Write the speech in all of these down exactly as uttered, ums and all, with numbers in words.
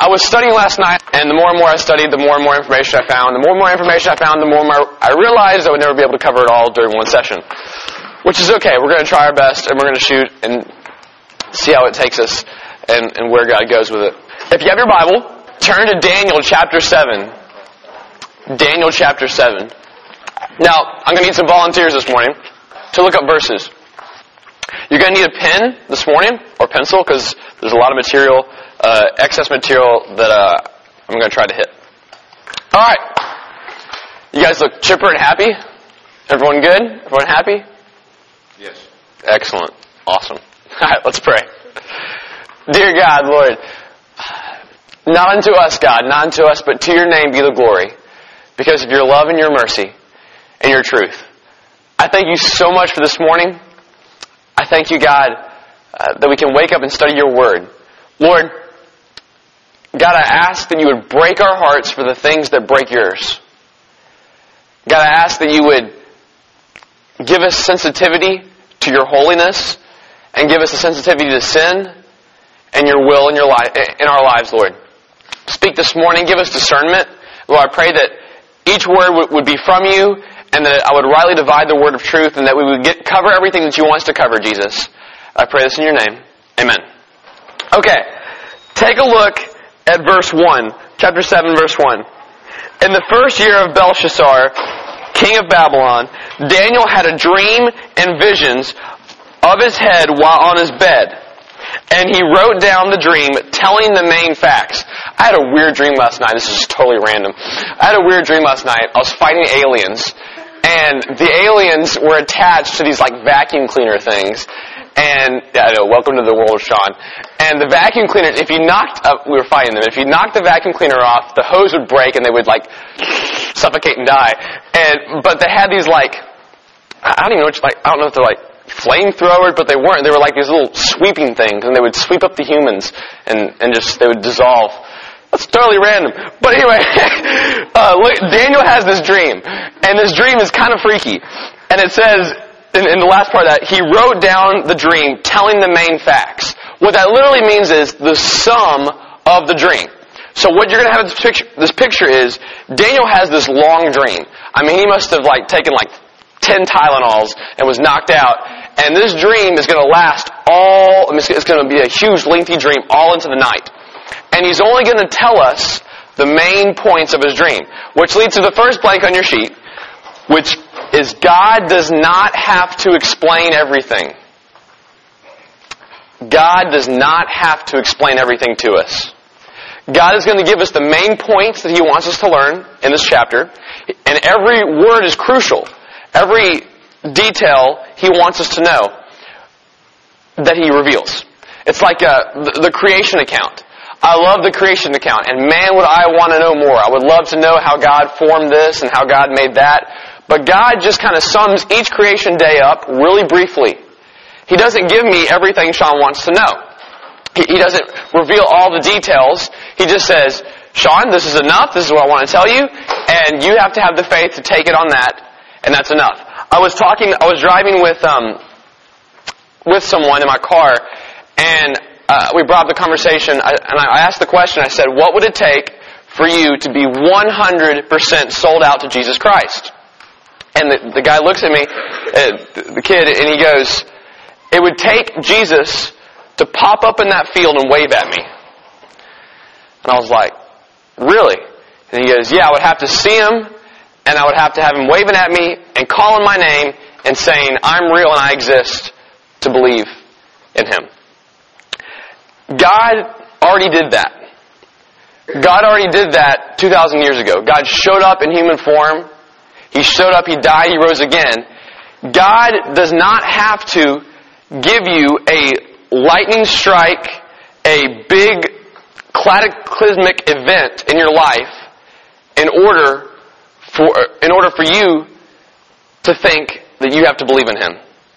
I was studying last night, and the more and more I studied, the more and more information I found. The more and more information I found, the more and more I realized I would never be able to cover it all during one session. Which is okay. We're going to try our best, and we're going to shoot and see how it takes us and, and where God goes with it. If you have your Bible, turn to Daniel chapter seven. Daniel chapter seven. Now, I'm going to need some volunteers this morning to look up verses. You're going to need a pen this morning, or pencil, because there's a lot of material, uh, excess material that uh, I'm going to try to hit. All right. You guys look chipper and happy? Everyone good? Everyone happy? Yes. Excellent. Awesome. All right, let's pray. Dear God, Lord, not unto us, God, not unto us, but to your name be the glory, because of your love and your mercy and your truth. I thank you so much for this morning. I thank you, God, uh, that we can wake up and study your word. Lord, God, I ask that you would break our hearts for the things that break yours. God, I ask that you would give us sensitivity to your holiness and give us a sensitivity to sin and your will in your life, in our lives, Lord. Speak this morning. Give us discernment. Lord, I pray that each word would, would be from you, and that I would rightly divide the word of truth, and that we would get cover everything that you want us to cover, Jesus. I pray this in your name. Amen. Okay. Take a look at verse one. Chapter seven, verse one. In the first year of Belshazzar, king of Babylon, Daniel had a dream and visions of his head while on his bed. And he wrote down the dream, telling the main facts. I had a weird dream last night. This is just totally random. I had a weird dream last night. I was fighting aliens. And the aliens were attached to these like vacuum cleaner things. And, I know, welcome to the world of Sean. And the vacuum cleaner, if you knocked, uh, we were fighting them, if you knocked the vacuum cleaner off, the hose would break and they would like suffocate and die. And, but they had these like, I don't even know what, like, I don't know if they're like flamethrowers, but they weren't. They were like these little sweeping things, and they would sweep up the humans and, and just, they would dissolve. That's totally random. But anyway, uh, look, Daniel has this dream, and this dream is kind of freaky. And it says, in, in the last part of that, he wrote down the dream, telling the main facts. What that literally means is the sum of the dream. So what you're going to have in this picture, this picture is, Daniel has this long dream. I mean, he must have like taken like ten Tylenols and was knocked out. And this dream is going to last all, it's going to be a huge, lengthy dream all into the night. And he's only going to tell us the main points of his dream, which leads to the first blank on your sheet, which is God does not have to explain everything. God does not have to explain everything to us. God is going to give us the main points that he wants us to learn in this chapter, and every word is crucial. Every detail he wants us to know that he reveals. It's like a, the, the creation account. I love the creation account, and man, would I want to know more. I would love to know how God formed this and how God made that. But God just kind of sums each creation day up really briefly. He doesn't give me everything Sean wants to know. He, he doesn't reveal all the details. He just says, Sean, this is enough. This is what I want to tell you, and you have to have the faith to take it on that, and that's enough. I was talking, I was driving with um, with someone in my car, and uh, we brought up the conversation, I, and I asked the question, I said, what would it take for you to be one hundred percent sold out to Jesus Christ? And the, the guy looks at me, uh, the kid, and he goes, it would take Jesus to pop up in that field and wave at me. And I was like, really? And he goes, yeah, I would have to see him, and I would have to have him waving at me and calling my name and saying, I'm real and I exist, to believe in him. God already did that. God already did that two thousand years ago. God showed up in human form. He showed up, He died, He rose again. God does not have to give you a lightning strike, a big cataclysmic event in your life in order for in order for you to think that you have to believe in Him.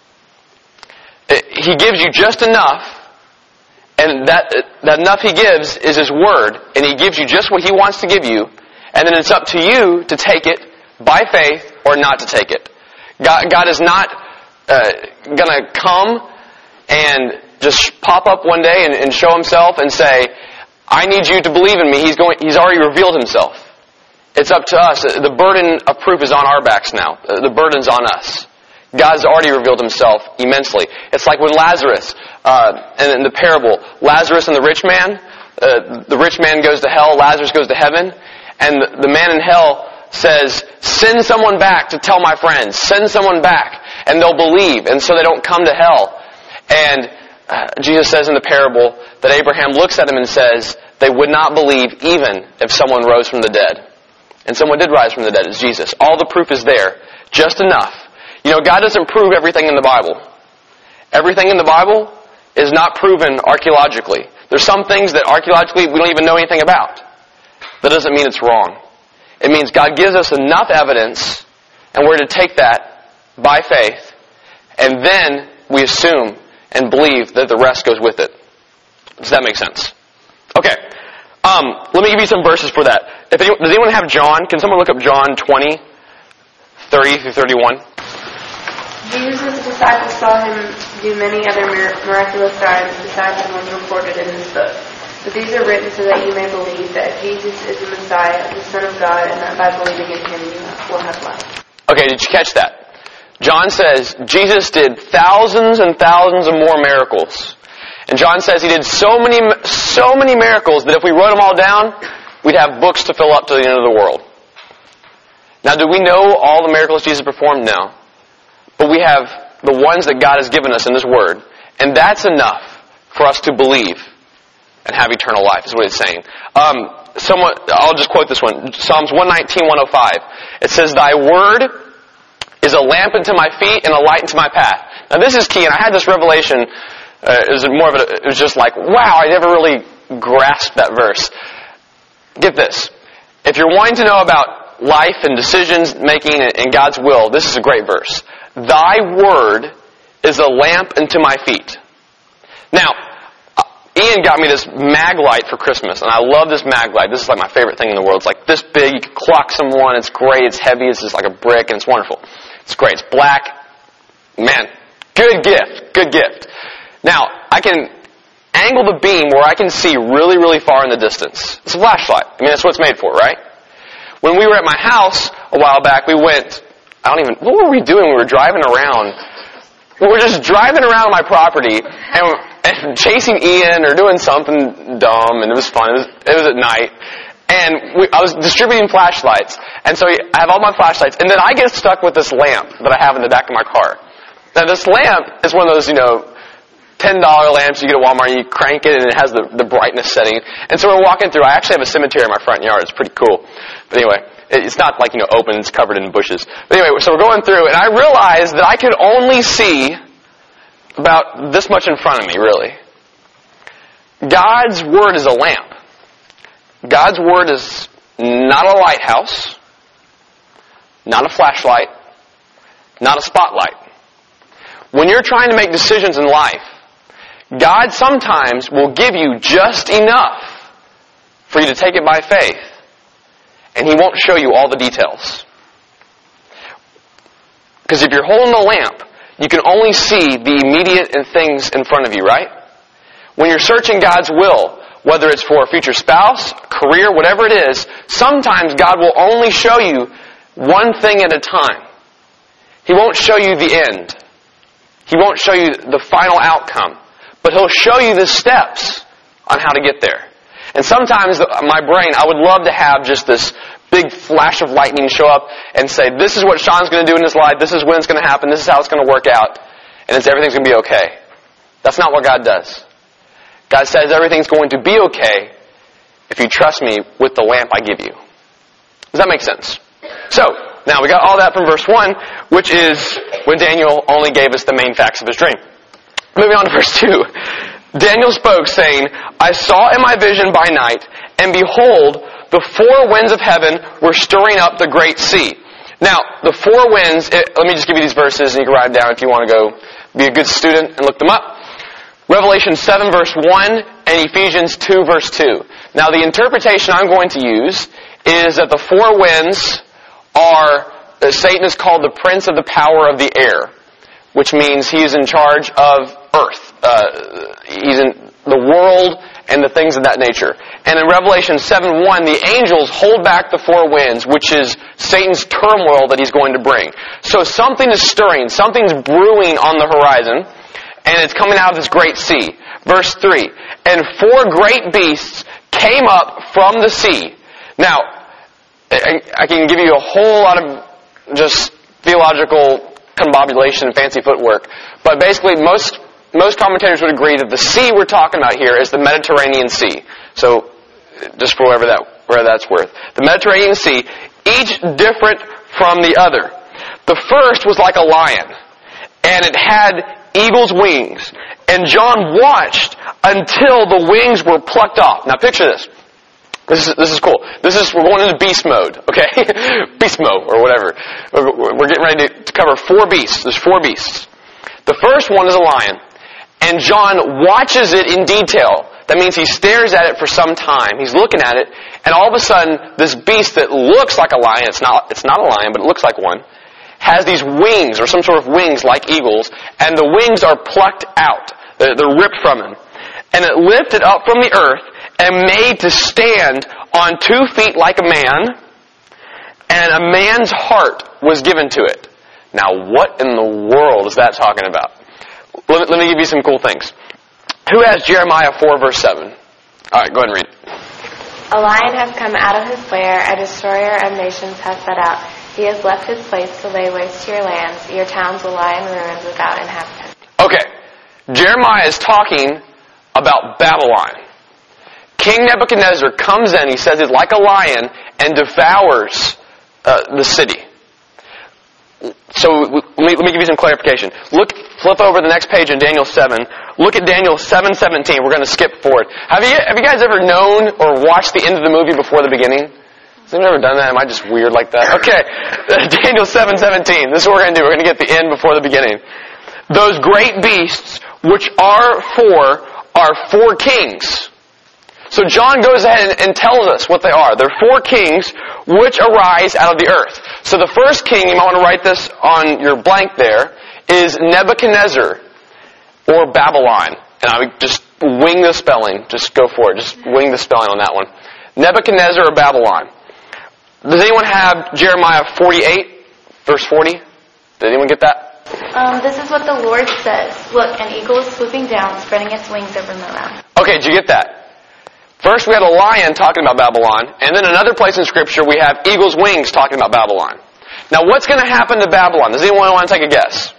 He gives you just enough, and that that enough He gives is His Word, and He gives you just what He wants to give you, and then it's up to you to take it by faith or not to take it. God, God is not uh, going to come and just pop up one day and, and show Himself and say, I need you to believe in me. He's going. He's already revealed himself. It's up to us. The burden of proof is on our backs now. The burden's on us. God's already revealed himself immensely. It's like when Lazarus, uh, in the parable, Lazarus and the rich man, uh, the rich man goes to hell, Lazarus goes to heaven, and the, the man in hell says, send someone back to tell my friends. Send someone back, and they'll believe, and so they don't come to hell. And uh, Jesus says in the parable that Abraham looks at him and says, they would not believe even if someone rose from the dead. And someone did rise from the dead. It's Jesus. All the proof is there. Just enough. You know, God doesn't prove everything in the Bible. Everything in the Bible is not proven archaeologically. There's some things that archaeologically we don't even know anything about. That doesn't mean it's wrong. It means God gives us enough evidence, and we're to take that by faith, and then we assume and believe that the rest goes with it. Does that make sense? Okay. Um, let me give you some verses for that. If anyone, does anyone have John? Can someone look up John twenty, thirty through thirty-one? Jesus and his disciples saw him do many other miraculous signs besides the ones recorded in this book. But these are written so that you may believe that Jesus is the Messiah, the Son of God, and that by believing in him you will have life. Okay, did you catch that? John says Jesus did thousands and thousands of more miracles. And John says he did so many, so many miracles that if we wrote them all down, we'd have books to fill up to the end of the world. Now, do we know all the miracles Jesus performed? No. But we have the ones that God has given us in His Word. And that's enough for us to believe and have eternal life, is what it's saying. Um, someone, I'll just quote this one. Psalms one nineteen, one oh five. It says, Thy Word is a lamp unto my feet and a light unto my path. Now this is key, and I had this revelation. Uh, it was more of a, it was just like, wow, I never really grasped that verse. Get this. If you're wanting to know about life and decisions making and God's will, this is a great verse. Thy word is a lamp unto my feet. Now, uh, Ian got me this mag light for Christmas, and I love this mag light. This is like my favorite thing in the world. It's like this big. You can clock someone. It's great. It's heavy. It's just like a brick, and it's wonderful. It's great. It's black. Man, good gift. Good gift. Now, I can angle the beam where I can see really, really far in the distance. It's a flashlight. I mean, that's what it's made for, right? When we were at my house a while back, we went, I don't even, what were we doing? We were driving around. We were just driving around my property and, and chasing Ian or doing something dumb, and it was fun. It was, it was at night. And we, I was distributing flashlights. And so I have all my flashlights. And then I get stuck with this lamp that I have in the back of my car. Now, this lamp is one of those, you know, ten dollar lamps you get at Walmart, you crank it, and it has the, the brightness setting. And so we're walking through. I actually have a cemetery in my front yard. It's pretty cool. But anyway, it's not like, you know, open. It's covered in bushes. But anyway, so we're going through, and I realized that I could only see about this much in front of me, really. God's Word is a lamp. God's Word is not a lighthouse, not a flashlight, not a spotlight. When you're trying to make decisions in life, God sometimes will give you just enough for you to take it by faith, and He won't show you all the details. Because if you're holding a lamp, you can only see the immediate things in front of you, right? When you're searching God's will, whether it's for a future spouse, career, whatever it is, sometimes God will only show you one thing at a time. He won't show you the end. He won't show you the final outcome. But He'll show you the steps on how to get there. And sometimes my brain, I would love to have just this big flash of lightning show up and say, this is what Sean's going to do in his life, this is when it's going to happen, this is how it's going to work out, and it's, everything's going to be okay. That's not what God does. God says everything's going to be okay if you trust me with the lamp I give you. Does that make sense? So, now we got all that from verse one, which is when Daniel only gave us the main facts of his dream. Moving on to verse two. Daniel spoke, saying, I saw in my vision by night, and behold, the four winds of heaven were stirring up the great sea. Now, the four winds, it, let me just give you these verses, and you can write them down if you want to go be a good student and look them up. Revelation seven verse one and Ephesians two verse two. Now, the interpretation I'm going to use is that the four winds are, uh, Satan is called the prince of the power of the air, which means he's in charge of earth. Uh, he's in the world, and the things of that nature. And in Revelation seven one, the angels hold back the four winds, which is Satan's turmoil that he's going to bring. So something is stirring, something's brewing on the horizon, and it's coming out of this great sea. Verse three, and four great beasts came up from the sea. Now, I, I can give you a whole lot of just theological combobulation and fancy footwork, but basically most most commentators would agree that the sea we're talking about here is the Mediterranean Sea. So, just for whatever that where that's worth, the Mediterranean Sea, each different from the other. The first was like a lion, and it had eagle's wings, and John watched until the wings were plucked off. Now, picture this. This is, this is cool. This is, we're going into beast mode, okay? Beast mode, or whatever. We're getting ready to cover four beasts. There's four beasts. The first one is a lion, and John watches it in detail. That means he stares at it for some time. He's looking at it, and all of a sudden, this beast that looks like a lion, it's not, it's not a lion, but it looks like one, has these wings, or some sort of wings like eagles, and the wings are plucked out. They're, they're ripped from him. And it lifted up from the earth, and made to stand on two feet like a man, and a man's heart was given to it. Now, what in the world is that talking about? Let me, let me give you some cool things. Who has Jeremiah four, verse seven? All right, go ahead and read. A lion has come out of his lair, a destroyer of nations has set out. He has left his place to lay waste to your lands. Your towns will lie in ruins without inhabitant. Okay, Jeremiah is talking about Babylon. King Nebuchadnezzar comes in, he says he's like a lion, and devours uh, the city. So let me, let me give you some clarification. Look, flip over the next page in Daniel seven. Look at Daniel seven seventeen. We're going to skip forward. Have you have you guys ever known or watched the end of the movie before the beginning? Has anyone ever done that? Am I just weird like that? Okay, Daniel seven seventeen. This is what we're going to do. We're going to get the end before the beginning. Those great beasts, which are four, are four kings. So John goes ahead and tells us what they are. They're four kings which arise out of the earth. So the first king, you might want to write this on your blank there, is Nebuchadnezzar, or Babylon. And I would just wing the spelling. Just go for it. Just wing the spelling on that one. Nebuchadnezzar or Babylon. Does anyone have Jeremiah forty-eight, verse forty? Did anyone get that? Um, this is what the Lord says. Look, an eagle is swooping down, spreading its wings over the land. Okay, did you get that? First we had a lion talking about Babylon, and then another place in Scripture we have eagle's wings talking about Babylon. Now what's going to happen to Babylon? Does anyone want to take a guess?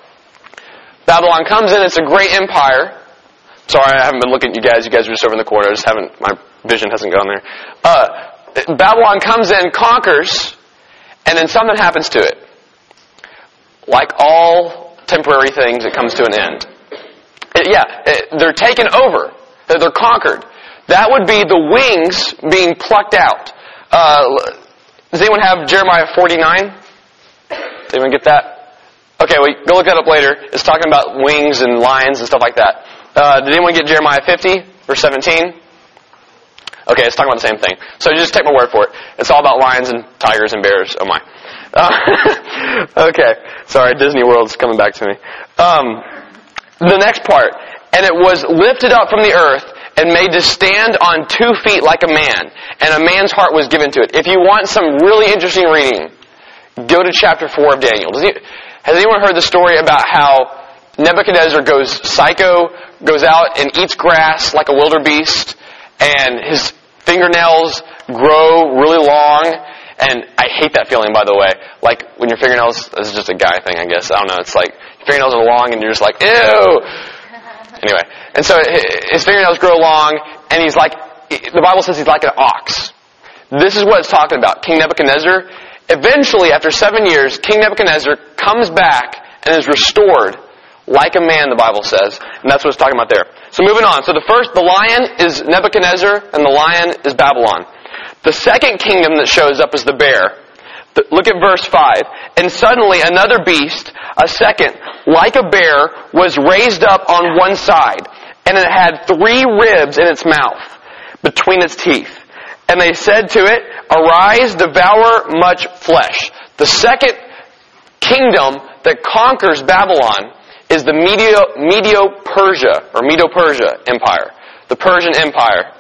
Babylon comes in, it's a great empire. Sorry, I haven't been looking at you guys. You guys are just over in the corner. I just haven't, my vision hasn't gone there. Uh, Babylon comes in, conquers, and then something happens to it. Like all temporary things, it comes to an end. It, yeah, it, they're taken over. They're, they're conquered. That would be the wings being plucked out. Uh, does anyone have Jeremiah forty-nine? Does anyone get that? Okay, well, go look that up later. It's talking about wings and lions and stuff like that. Uh, did anyone get Jeremiah fifty, verse seventeen? Okay, it's talking about the same thing. So just take my word for it. It's all about lions and tigers and bears. Oh my. Uh, okay, sorry, Disney World's coming back to me. Um, the next part. And it was lifted up from the earth and made to stand on two feet like a man, and a man's heart was given to it. If you want some really interesting reading, go to chapter four of Daniel. Does he, has anyone heard the story about how Nebuchadnezzar goes psycho, goes out and eats grass like a wildebeest, and his fingernails grow really long? And I hate that feeling, by the way. Like, when your fingernails, this is just a guy thing, I guess. I don't know. It's like, your fingernails are long and you're just like, ew! Anyway, and so his fingernails grow long, and he's like, the Bible says he's like an ox. This is what it's talking about. King Nebuchadnezzar, eventually, after seven years, King Nebuchadnezzar comes back and is restored like a man, the Bible says. And that's what it's talking about there. So moving on. So the first, the lion is Nebuchadnezzar, and the lion is Babylon. The second kingdom that shows up is the bear. Look at verse five. And suddenly another beast, a second, like a bear, was raised up on one side, and it had three ribs in its mouth, between its teeth. And they said to it, Arise, devour much flesh. The second kingdom that conquers Babylon is the Medio, Medo-Persia, or Medo-Persia Empire. the Persian Empire.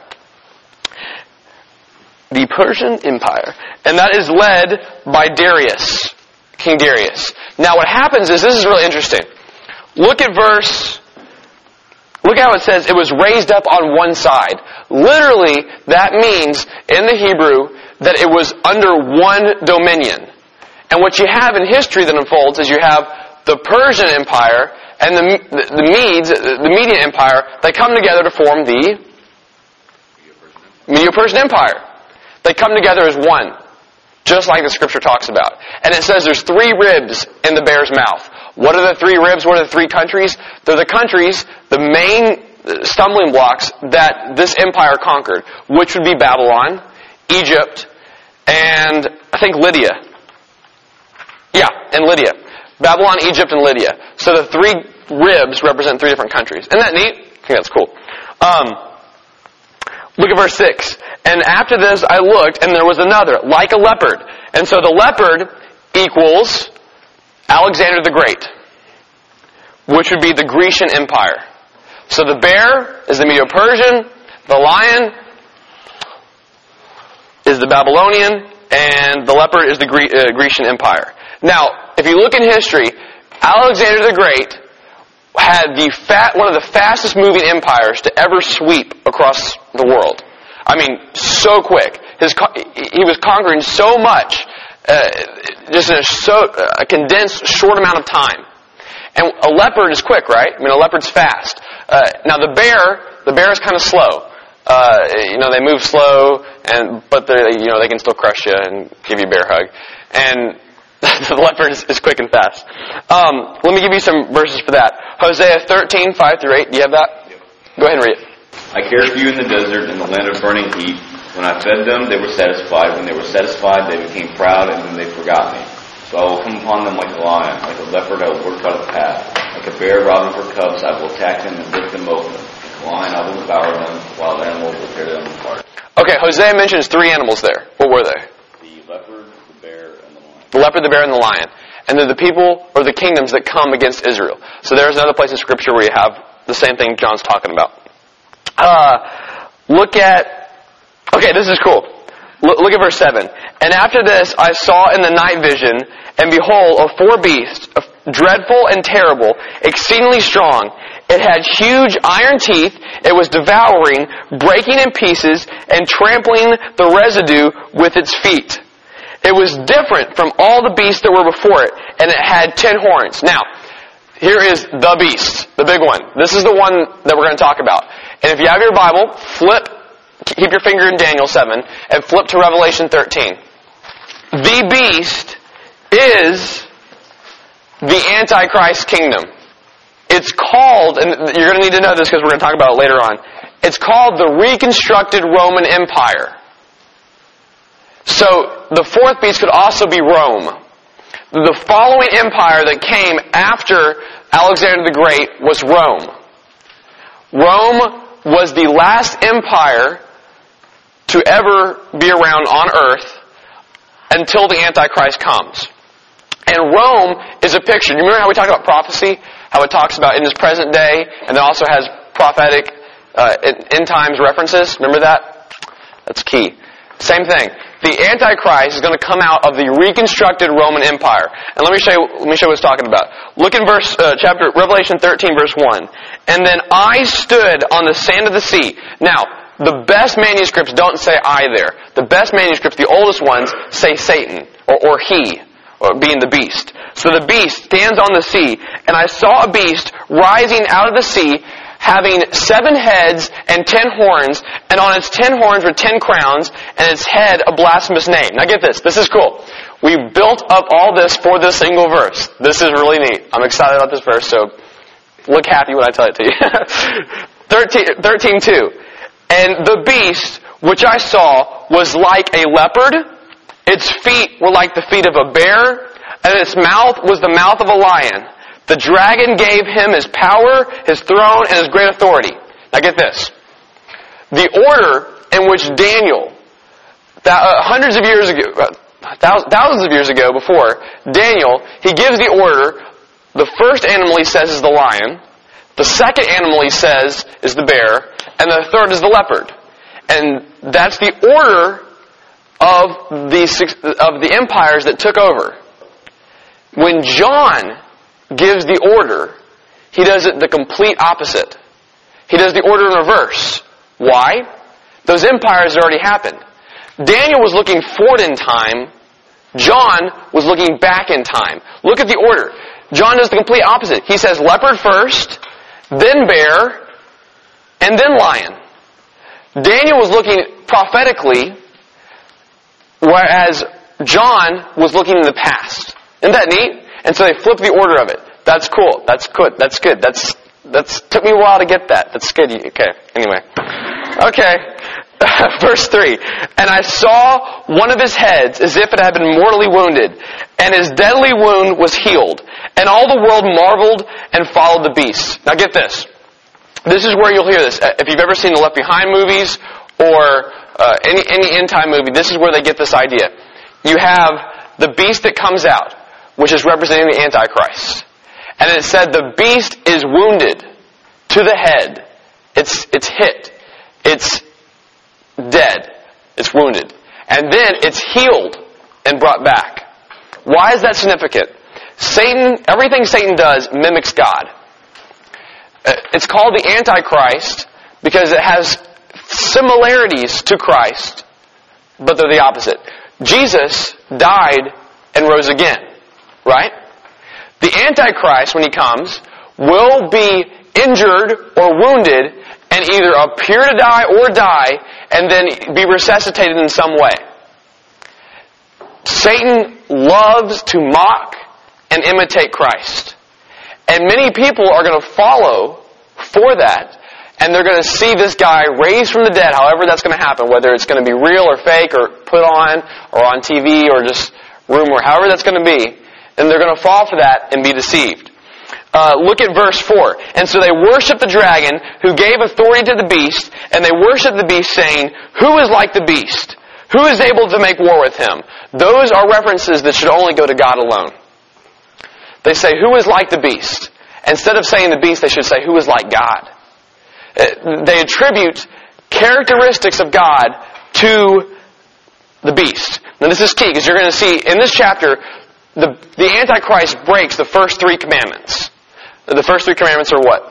The Persian Empire. And that is led by Darius, King Darius. Now what happens is, this is really interesting. Look at verse, look how it says it was raised up on one side. Literally, that means, in the Hebrew, that it was under one dominion. And what you have in history that unfolds is you have the Persian Empire and the, the, the Medes, the Median Empire, they come together to form the Medo-Persian Empire. They come together as one, just like the scripture talks about. And it says there's three ribs in the bear's mouth. What are the three ribs? What are the three countries? They're the countries, the main stumbling blocks that this empire conquered, which would be Babylon, Egypt, and I think Lydia. Yeah, and Lydia. Babylon, Egypt, and Lydia. So the three ribs represent three different countries. Isn't that neat? I think that's cool. Um, look at verse six. And after this I looked, and there was another, like a leopard. And so the leopard equals Alexander the Great, which would be the Grecian Empire. So the bear is the Medo-Persian, the lion is the Babylonian, and the leopard is the Gre- uh, Grecian Empire. Now, if you look in history, Alexander the Great had the fat, one of the fastest moving empires to ever sweep across the world. I mean, so quick. His, he was conquering so much, uh, just in a, so, a condensed, short amount of time. And a leopard is quick, right? I mean, a leopard's fast. Uh, now the bear, the bear is kind of slow. Uh, you know, they move slow, and but they, you know, they can still crush you and give you a bear hug. And the leopard is, is quick and fast. Um, let me give you some verses for that. Hosea thirteen, five through eight. Do you have that? Yep. Go ahead and read it. I cared for you in the desert, in the land of burning heat. When I fed them, they were satisfied. When they were satisfied, they became proud, and then they forgot me. So I will come upon them like a lion. Like a leopard, I will work out a path. Like a bear robbing for cubs, I will attack them and rip them open. Like a lion, I will devour them. Wild animals will tear them apart. Okay, Hosea mentions three animals there. What were they? The leopard, the bear, and the lion. The leopard, the bear, and the lion. And they're the people, or the kingdoms that come against Israel. So there's another place in Scripture where you have the same thing John's talking about. Uh, look at, okay, this is cool. Look, look at verse seven. And after this I saw in the night vision, and behold, a four beast, dreadful and terrible, exceedingly strong. It had huge iron teeth. It was devouring, breaking in pieces, and trampling the residue with its feet. It was different from all the beasts that were before it, and it had ten horns. Now, here is the beast, the big one. This is the one that we're going to talk about. And if you have your Bible, flip, keep your finger in Daniel seven, and flip to Revelation thirteen. The beast is the Antichrist kingdom. It's called, and you're going to need to know this because we're going to talk about it later on, it's called the reconstructed Roman Empire. So, the fourth beast could also be Rome. The following empire that came after Alexander the Great was Rome. Rome was the last empire to ever be around on earth until the Antichrist comes. And Rome is a picture. You remember how we talked about prophecy? How it talks about in this present day, and then also has prophetic uh, end times references? Remember that? That's key. Same thing. The Antichrist is going to come out of the reconstructed Roman Empire. And let me show you, let me show you what it's talking about. Look in verse, uh, chapter, Revelation thirteen, verse one. And then I stood on the sand of the sea. Now, the best manuscripts don't say I there. The best manuscripts, the oldest ones, say Satan, or, or he, or being the beast. So the beast stands on the sea, and I saw a beast rising out of the sea, having seven heads and ten horns, and on its ten horns were ten crowns, and its head a blasphemous name. Now get this, this is cool. We built up all this for this single verse. This is really neat. I'm excited about this verse, so look happy when I tell it to you. thirteen two. And the beast, which I saw, was like a leopard. Its feet were like the feet of a bear, and its mouth was the mouth of a lion. The dragon gave him his power, his throne, and his great authority. Now get this. The order in which Daniel, th- uh, hundreds of years ago, uh, thousands of years ago before, Daniel, he gives the order. The first animal he says is the lion. The second animal he says is the bear. and the third is the leopard. And that's the order of the, of the empires that took over. When John gives the order, he does it the complete opposite. He does the order in reverse. Why? Those empires had already happened. Daniel was looking forward in time. John was looking back in time. Look at the order. John does the complete opposite. He says leopard first, then bear, and then lion. Daniel was looking prophetically, whereas John was looking in the past. Isn't that neat? And so they flip the order of it. That's cool. That's good. That's good. That's that's took me a while to get that. That's good. Okay. Anyway. Okay. Verse three. And I saw one of his heads as if it had been mortally wounded, and his deadly wound was healed. And all the world marveled and followed the beast. Now get this. This is where you'll hear this. If you've ever seen the Left Behind movies or uh, any any end time movie, this is where they get this idea. You have the beast that comes out, which is representing the Antichrist. And it said the beast is wounded to the head. It's it's hit. It's dead. It's wounded. And then it's healed and brought back. Why is that significant? Satan, everything Satan does mimics God. It's called the Antichrist because it has similarities to Christ, but they're the opposite. Jesus died and rose again, right? The Antichrist, when he comes, will be injured or wounded and either appear to die or die and then be resuscitated in some way. Satan loves to mock and imitate Christ. And many people are going to follow for that, and they're going to see this guy raised from the dead, however that's going to happen, whether it's going to be real or fake or put on or on T V or just rumor, however that's going to be, and they're going to fall for that and be deceived. Uh, look at verse four. And so they worshiped the dragon who gave authority to the beast, and they worshiped the beast saying, who is like the beast? Who is able to make war with him? Those are references that should only go to God alone. They say, who is like the beast? Instead of saying the beast, they should say, who is like God? They attribute characteristics of God to the beast. Now this is key, because you're going to see in this chapter, the, the Antichrist breaks the first three commandments. The first three commandments are what?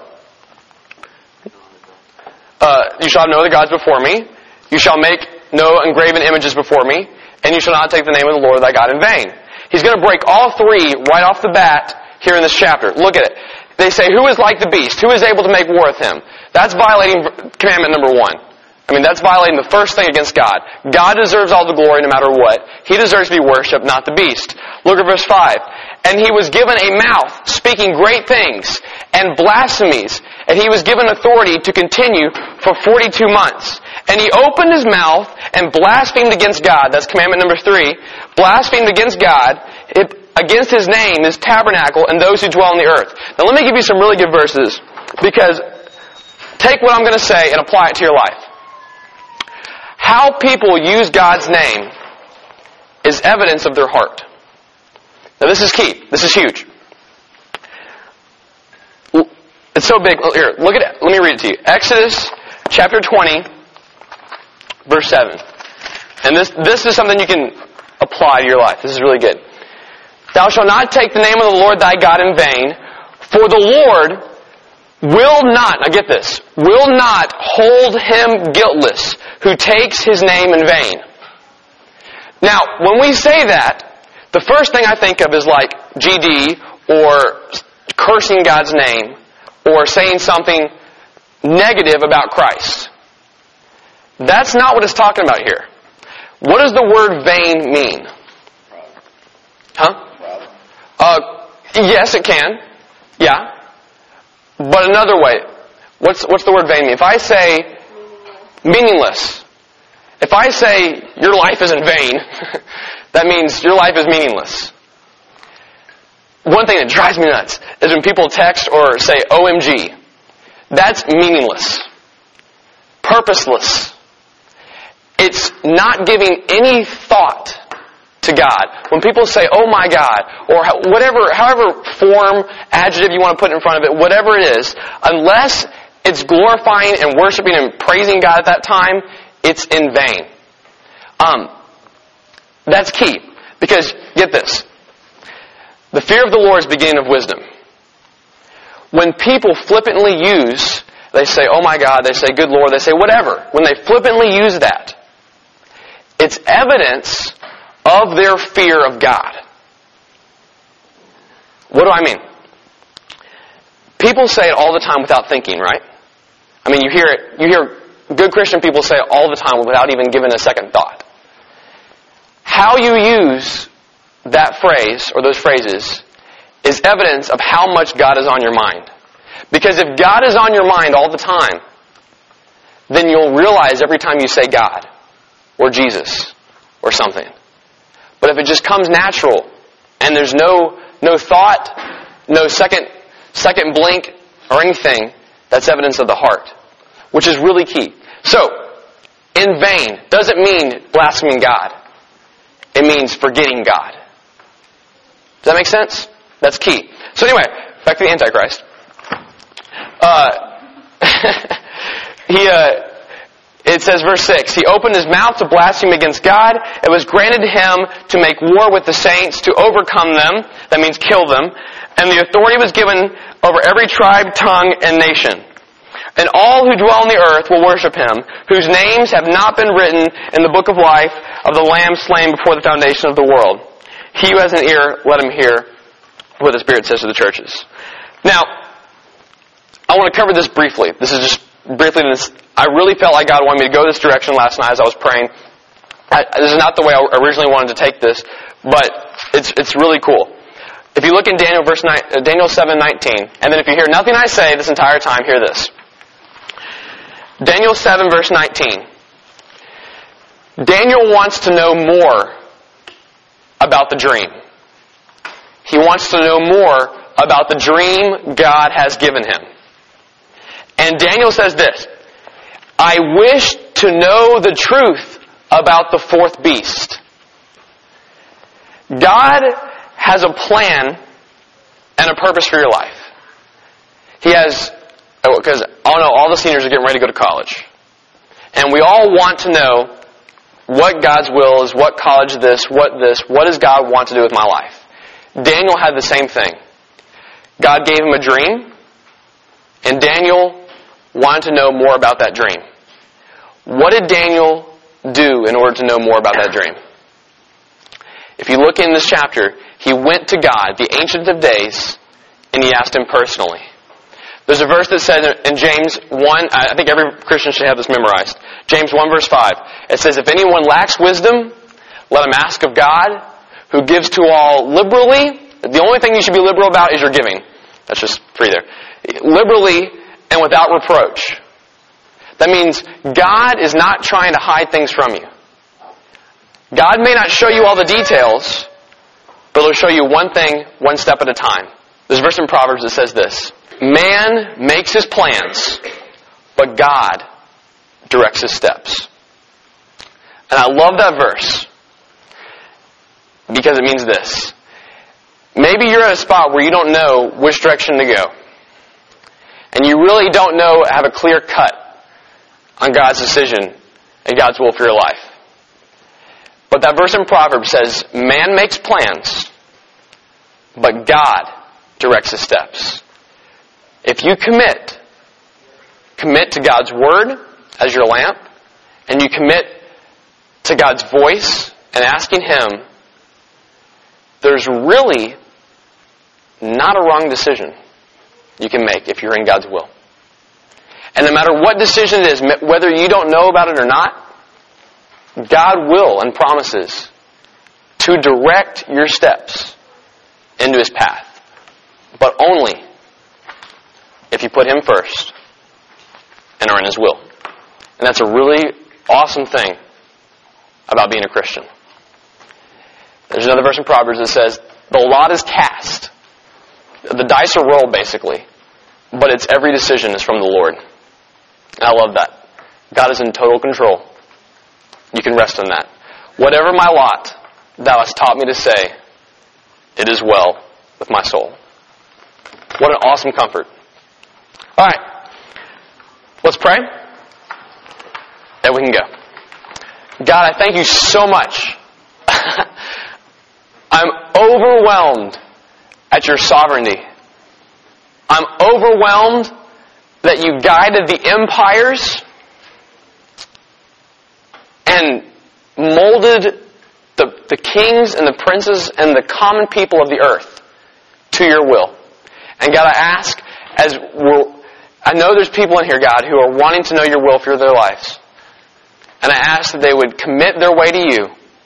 Uh, you shall have no other gods before me. You shall make no engraven images before me. And you shall not take the name of the Lord thy God in vain. He's going to break all three right off the bat here in this chapter. Look at it. They say, who is like the beast? Who is able to make war with him? That's violating commandment number one. I mean, that's violating the first thing against God. God deserves all the glory no matter what. He deserves to be worshipped, not the beast. Look at verse five. And he was given a mouth speaking great things and blasphemies, and he was given authority to continue for forty-two months. And he opened his mouth and blasphemed against God. That's commandment number three. Blasphemed against God, it, against his name, his tabernacle, and those who dwell on the earth. Now let me give you some really good verses, because take what I'm going to say and apply it to your life. How people use God's name is evidence of their heart. Now this is key. This is huge. It's so big. Here, look at it. Let me read it to you. Exodus chapter twenty, verse seven. And this, this is something you can apply to your life. This is really good. Thou shalt not take the name of the Lord thy God in vain, for the Lord will not, now get this, will not hold him guiltless who takes his name in vain. Now, when we say that, the first thing I think of is like G D or cursing God's name or saying something negative about Christ. That's not what it's talking about here. What does the word vain mean? Huh? Uh, yes, it can. Yeah. But another way, what's what's the word vain mean? If I say meaningless, if I say your life is in vain, that means your life is meaningless. One thing that drives me nuts is when people text or say O M G. That's meaningless. Purposeless. It's not giving any thought to God. When people say, oh my God, or whatever, however form, adjective you want to put in front of it, whatever it is, unless it's glorifying and worshiping and praising God at that time, it's in vain. Um, that's key. Because, get this, the fear of the Lord is the beginning of wisdom. When people flippantly use, they say, oh my God, they say, good Lord, they say whatever. When they flippantly use that, it's evidence of their fear of God. What do I mean? People say it all the time without thinking, right? I mean, you hear it, you hear good Christian people say it all the time without even giving a second thought. How you use that phrase, or those phrases, is evidence of how much God is on your mind. Because if God is on your mind all the time, then you'll realize every time you say God, or Jesus, or something. But if it just comes natural, and there's no no thought, no second second blink, or anything, that's evidence of the heart, which is really key. So, in vain doesn't mean blaspheming God. It means forgetting God. Does that make sense? That's key. So anyway, back to the Antichrist. Uh, he, uh, it says, verse six, he opened his mouth to blaspheme against God. It was granted him to make war with the saints, to overcome them. That means kill them. And the authority was given over every tribe, tongue, and nation. And all who dwell on the earth will worship him, whose names have not been written in the book of life of the Lamb slain before the foundation of the world. He who has an ear, let him hear what the Spirit says to the churches. Now, I want to cover this briefly. This is just briefly. This, I really felt like God wanted me to go this direction last night as I was praying. I, this is not the way I originally wanted to take this, but it's it's really cool. If you look in Daniel verse nine, uh, Daniel seven nineteen, and then if you hear nothing I say this entire time, hear this. Daniel seven verse nineteen. Daniel wants to know more about the dream. He wants to know more about the dream God has given him. And Daniel says this, I wish to know the truth about the fourth beast. God has a plan and a purpose for your life. He has, because oh no, all the seniors are getting ready to go to college. And we all want to know what God's will is, what college this, what this, what does God want to do with my life? Daniel had the same thing. God gave him a dream, and Daniel wanted to know more about that dream. What did Daniel do in order to know more about that dream? If you look in this chapter, he went to God, the Ancient of Days, and he asked him personally. There's a verse that says in James one, I think every Christian should have this memorized. James one verse five. It says, if anyone lacks wisdom, let him ask of God, who gives to all liberally. The only thing you should be liberal about is your giving. That's just free there. Liberally and without reproach. That means God is not trying to hide things from you. God may not show you all the details, but He'll show you one thing, one step at a time. There's a verse in Proverbs that says this. Man makes his plans, but God directs his steps. And I love that verse because it means this. Maybe you're at a spot where you don't know which direction to go. And you really don't know, have a clear cut on God's decision and God's will for your life. But that verse in Proverbs says, man makes plans, but God directs his steps. If you commit, commit to God's Word as your lamp, and you commit to God's voice and asking Him, there's really not a wrong decision you can make if you're in God's will. And no matter what decision it is, whether you don't know about it or not, God will and promises to direct your steps into His path. But only if you put Him first and are in His will. And that's a really awesome thing about being a Christian. There's another verse in Proverbs that says, the lot is cast. The dice are rolled, basically. But it's every decision is from the Lord. And I love that. God is in total control. You can rest on that. Whatever my lot, Thou hast taught me to say, it is well with my soul. What an awesome comfort. All right. Let's pray. Then we can go. God, I thank you so much. I'm overwhelmed at your sovereignty. I'm overwhelmed that you guided the empires and molded the, the kings and the princes and the common people of the earth to your will. And God, I ask, as we're, I know there's people in here, God, who are wanting to know your will for their lives. And I ask that they would commit their way to you,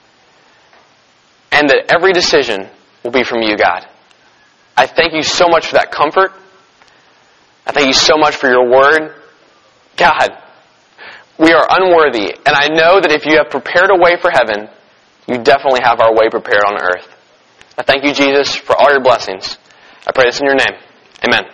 and that every decision will be from you, God. I thank you so much for that comfort. I thank you so much for your word. God, we are unworthy, and I know that if you have prepared a way for heaven, you definitely have our way prepared on earth. I thank you, Jesus, for all your blessings. I pray this in your name. Amen.